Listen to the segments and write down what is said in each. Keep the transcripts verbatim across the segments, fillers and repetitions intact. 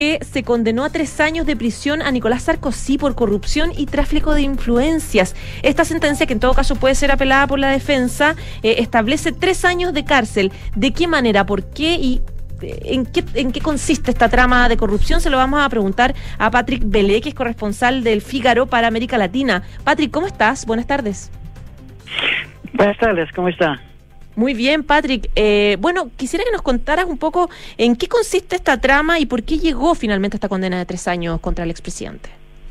que se condenó a tres años de prisión a Nicolás Sarkozy por corrupción y tráfico de influencias. Esta sentencia, que en todo caso puede ser apelada por la defensa, eh, establece tres años de cárcel. ¿De qué manera? ¿Por qué? ¿Y en qué, en qué consiste esta trama de corrupción? Se lo vamos a preguntar a Patrick Belé, que es corresponsal del Fígaro para América Latina. Patrick, ¿cómo estás? Buenas tardes. Buenas tardes, ¿cómo está? Muy bien, Patrick. Eh, bueno, quisiera que nos contaras un poco en qué consiste esta trama y por qué llegó finalmente esta condena de tres años contra el expresidente.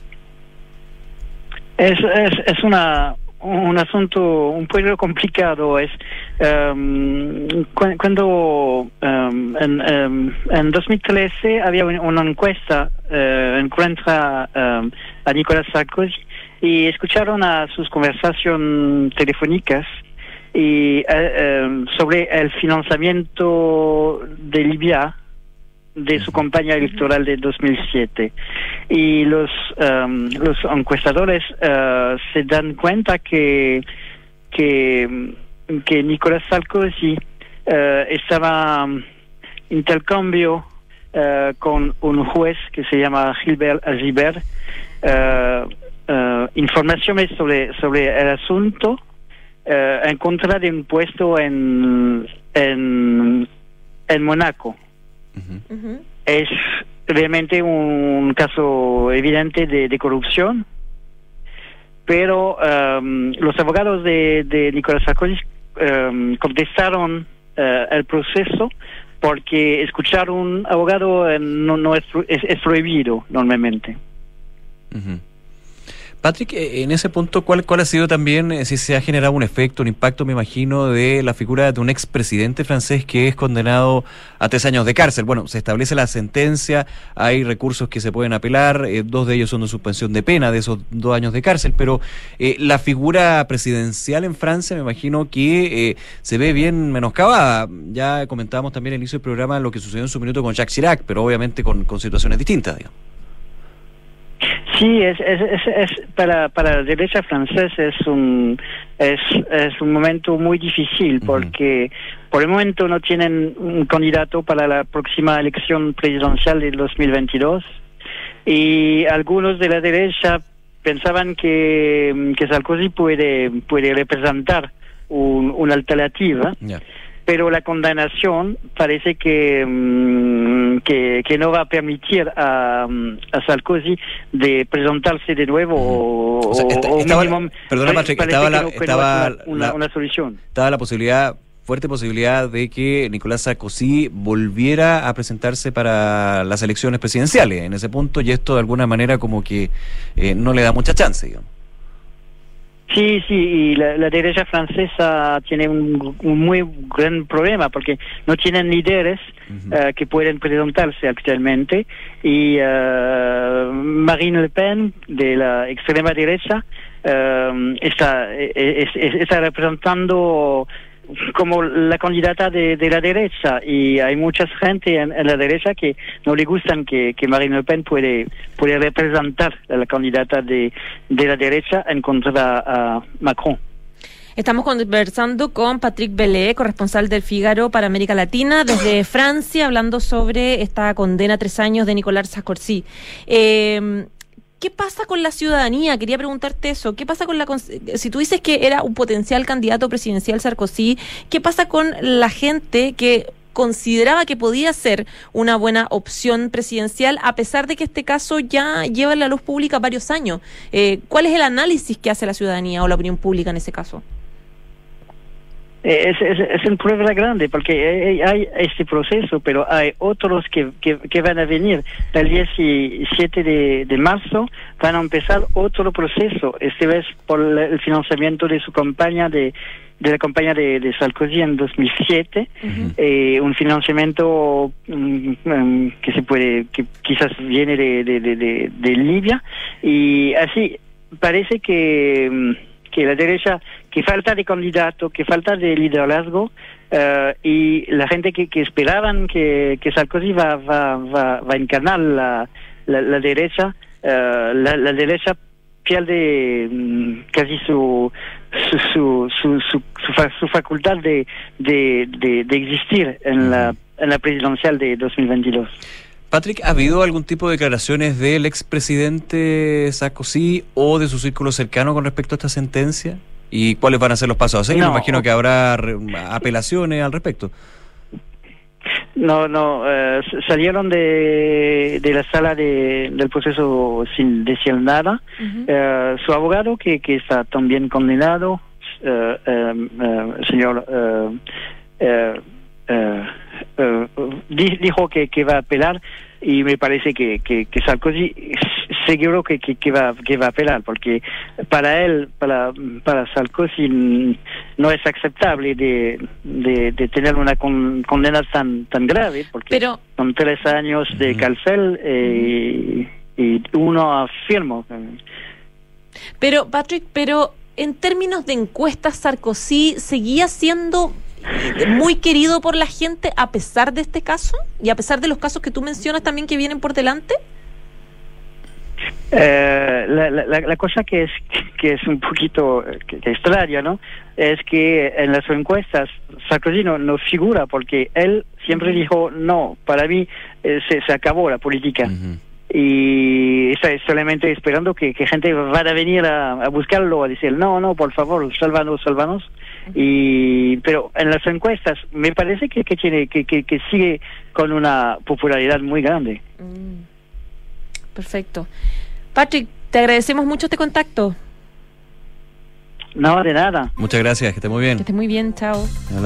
Es, es, es una, un asunto un poco complicado. Es um, cu- cuando um, en, um, en dos mil trece había una encuesta uh, en contra um, a Nicolás Sarkozy y escucharon a sus conversaciones telefónicas y eh, eh, sobre el financiamiento de Libia de su campaña electoral de dos mil siete, y los um, los encuestadores uh, se dan cuenta que que, que Nicolás Sarkozy uh, estaba um, intercambio uh, con un juez que se llama Gilbert Azibert uh, uh, informaciones sobre sobre el asunto Uh, en contra de un puesto en en, en Mónaco. Uh-huh. Uh-huh. Es realmente un caso evidente de, de corrupción, pero um, los abogados de, de Nicolás Sarkozy um, contestaron uh, el proceso porque escuchar un abogado uh, no, no es, es, es prohibido normalmente. Uh-huh. Patrick, en ese punto, ¿cuál, cuál ha sido también, si se ha generado un efecto, un impacto, me imagino, de la figura de un expresidente francés que es condenado a tres años de cárcel? Bueno, se establece la sentencia, hay recursos que se pueden apelar, eh, dos de ellos son de suspensión de pena de esos dos años de cárcel, pero eh, la figura presidencial en Francia, me imagino que eh, se ve bien menoscabada. Ya comentábamos también al inicio del programa lo que sucedió en su minuto con Jacques Chirac, pero obviamente con, con situaciones distintas, digamos. Sí, es, es, es, es para para la derecha francesa es un es es un momento muy difícil porque uh-huh. por el momento no tienen un candidato para la próxima elección presidencial de dos mil veintidós y algunos de la derecha pensaban que que Sarkozy puede puede representar un, una alternativa. Yeah. Pero la condenación parece que, um, que que no va a permitir a, a Sarkozy de presentarse de nuevo uh-huh. o, o, sea, está, o estaba, mínimo, perdona, Patrick, estaba, la, no, estaba no una, la, una solución. Estaba la posibilidad, fuerte posibilidad de que Nicolás Sarkozy volviera a presentarse para las elecciones presidenciales en ese punto, y esto de alguna manera como que eh, no le da mucha chance, digamos. Sí, sí, y la, la derecha francesa tiene un, un muy gran problema porque no tienen líderes uh-huh. uh, que pueden presentarse actualmente, y uh, Marine Le Pen, de la extrema derecha, uh, está, es, es, está representando como la candidata de, de la derecha, y hay mucha gente en, en la derecha que no le gustan que, que Marine Le Pen puede, puede representar a la candidata de, de la derecha en contra a Macron. Estamos conversando con Patrick Belé, corresponsal del Fígaro para América Latina, desde Francia, hablando sobre esta condena a tres años de Nicolás Sarkozy. Eh, ¿Qué pasa con la ciudadanía? Quería preguntarte eso. ¿Qué pasa con la... Si tú dices que era un potencial candidato presidencial Sarkozy, ¿qué pasa con la gente que consideraba que podía ser una buena opción presidencial, a pesar de que este caso ya lleva en la luz pública varios años? Eh, ¿Cuál es el análisis que hace la ciudadanía o la opinión pública en ese caso? Es, es, es un problema grande porque hay este proceso, pero hay otros que, que, que van a venir. El diecisiete de, de marzo van a empezar otro proceso, esta vez por el financiamiento de su campaña, de, de la campaña de, de Sarkozy en dos mil siete, uh-huh. eh, un financiamiento um, um, que se puede, que quizás viene de, de, de, de, de Libia, y así parece que... Um, que la derecha, que falta de candidato, que falta de liderazgo, uh, y la gente que, que esperaban que, que Sarkozy va, va, va, va a encarnar la, la, la derecha, uh, la, la derecha pierde um, casi su su su su, su, su, fa, su facultad de, de, de, de existir en la, en la presidencial de dos mil veintidós. Patrick, ¿ha habido algún tipo de declaraciones del expresidente Sarkozy o de su círculo cercano con respecto a esta sentencia? ¿Y cuáles van a ser los pasos a seguir? No. Me imagino que habrá re- apelaciones al respecto. No, no, eh, salieron de, de la sala de, del proceso sin decir nada. Ujú. Eh, su abogado, que, que está también condenado, eh, eh, eh, señor, eh, eh, eh, eh, di- dijo que, que va a apelar, y me parece que, que, que Sarkozy seguro que, que, que va que va a apelar, porque para él, para para Sarkozy mm, no es aceptable de, de, de tener una con, condena tan tan grave, porque Pero, son tres años de Ujú. cárcel eh, y uno afirma. pero, Patrick, pero en términos de encuestas, Sarkozy seguía siendo muy querido por la gente a pesar de este caso y a pesar de los casos que tú mencionas también que vienen por delante. Eh, la, la, la cosa que es que es un poquito eh, que- que extraña, ¿no? Es que en las encuestas Sarkozy no, no figura, porque él siempre dijo no, para mí eh, se, se acabó la política. Ujú. Y está solamente esperando que, que gente vaya a venir a, a buscarlo, a decir no, no, por favor, sálvanos, sálvanos. Y pero en las encuestas me parece que, que tiene que, que, que sigue con una popularidad muy grande. Mm. Perfecto. Patrick, te agradecemos mucho este contacto. No, de nada. Muchas gracias, que esté muy bien. Que estés muy bien, chao.